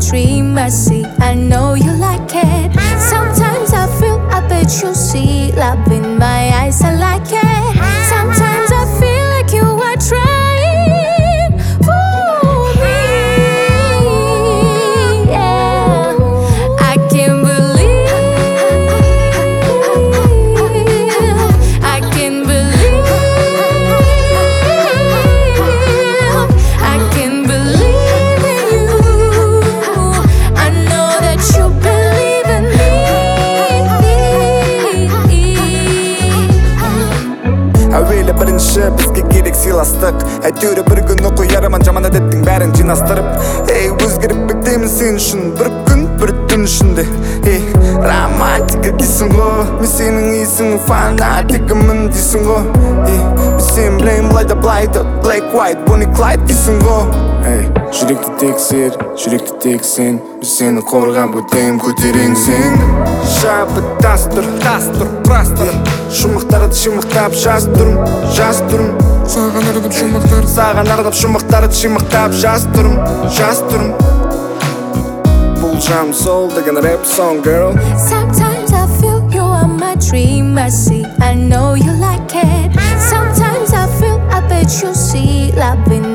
dream. I see, I know you like it. Sometimes I feel, I bet you see. Love in my eyes, I like it. Sometimes I feel like you are trying for me. Yeah, I can't believe, I can't believe, I can't believe in you. I know that you believe in me. әуелі бірінші бізге керек сыйластық әйтеуір бір күн оқу ярыман жаман әдеттің бәрін жинастырып өзгеріп бектеймін сен үшін бір күн бір түн ішінде романтика дейсің ғой мен сенің исің фанатигімін дейсің ғой мен сен білейін былай да Black White Bonnie Clyde дейсің ғой жүректі тек сен біз сені қорғап өтем көтерең сен шабыттастыр простыр шумақтарды шимақтап жаз тұрым саған арнап шумақтарды шимақтап жаз тұрым бұл жам сол деген рэп song girl. Sometimes I feel you are my dream. I see, I know you like it. Sometimes I feel, I bet you see. Love in